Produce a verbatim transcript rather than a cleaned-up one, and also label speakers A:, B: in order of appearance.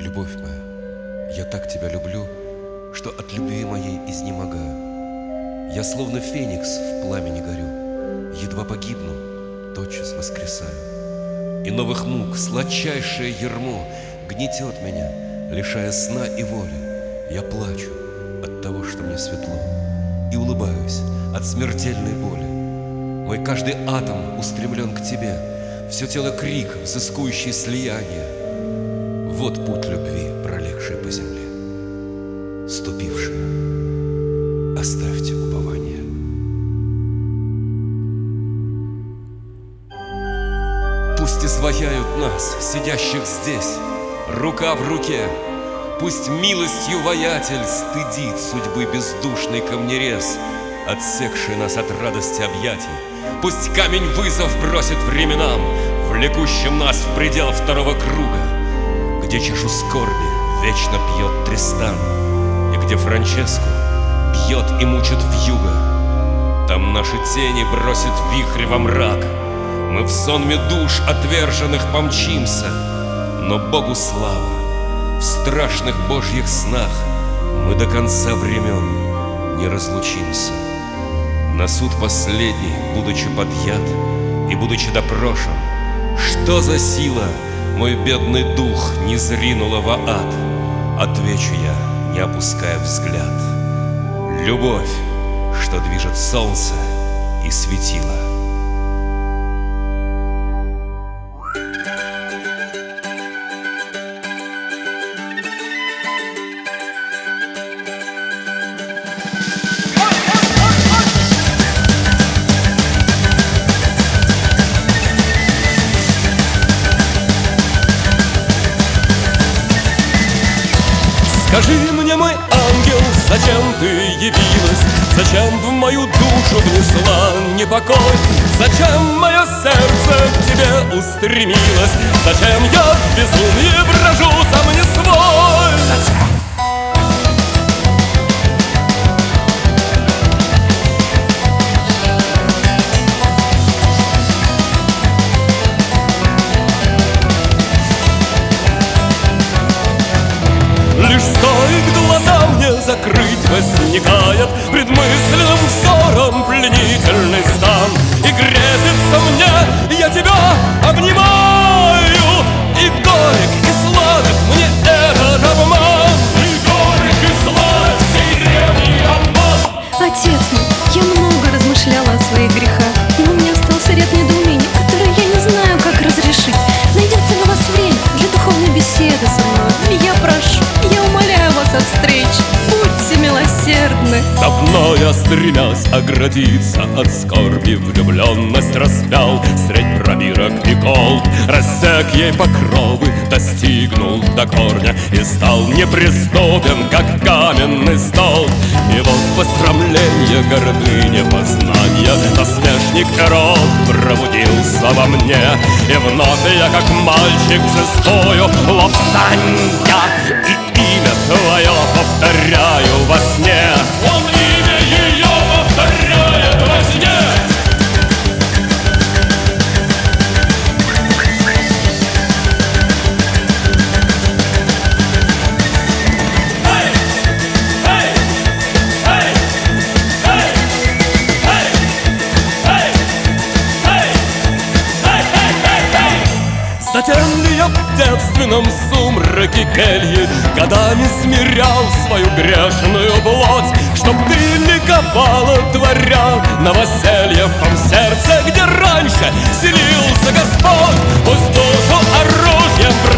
A: Любовь моя, я так тебя люблю, что от любви моей изнемогаю. Я словно феникс в пламени горю, едва погибну, тотчас воскресаю. И новых мук сладчайшее ярмо гнетет меня, лишая сна и воли. Я плачу от того, что мне светло, и улыбаюсь от смертельной боли. Мой каждый атом устремлен к тебе, все тело крик, взыскующий слияние. Вот путь любви, пролегший по земле. Ступившие, оставьте упование. Пусть изваяют нас, сидящих здесь, рука в руке. Пусть милостью воятель стыдит судьбы бездушный камнерез, отсекший нас от радости объятий. Пусть камень вызов бросит временам, влекущим нас в предел второго круга, где чашу скорби вечно пьет Тристан, и где Франческо бьет и мучит вьюга. Там наши тени бросит вихрь во мрак, мы в сонме душ отверженных помчимся. Но Богу слава, в страшных божьих снах мы до конца времен не разлучимся. На суд последний, будучи подъят и будучи допрошен, что за сила мой бедный дух не зринула во ад? Отвечу я, не опуская взгляд: любовь, что движет солнце и светило.
B: Скажи мне, мой ангел, зачем ты явилась? Зачем в мою душу внесла непокой? Зачем мое сердце к тебе устремилось? Зачем я в безумии брожу сам не свой? Зачем? Лишь стоит глаза мне закрыть, возникает пред мысленным взором пленительный стан. И грезится мне, я тебя обнимаю, и горек, и сладок мне этот обман. И горек, и сладок сей древний обман.
C: Отец мой, я много размышляла о своих грехах, но у меня остался ряд недоумений, которые я не знаю, как разрешить. Найдется ли у вас время для духовной беседы со мной? Я прошу, я умоляю вас о встрече, будьте милосердны.
B: Давно я, стремясь оградиться от скорби, влюбленность распял средь пробирок и колб. Рассек ей покровы, достигнул до корня и стал неприступен, как каменный столб. И вот посрамление гордыни познания, насмешник Ирод пробудился во мне. И вновь я, как мальчик, взыскую лапсанья, и имя твое повторяю во сне. Он имя ее повторяет во сне. Затем ли я в девственном сумраке кельи годами смирял свою грешную плоть, чтоб ты ликовала, творя новоселье в том сердце, где раньше селился Господь? Пусть душу оружием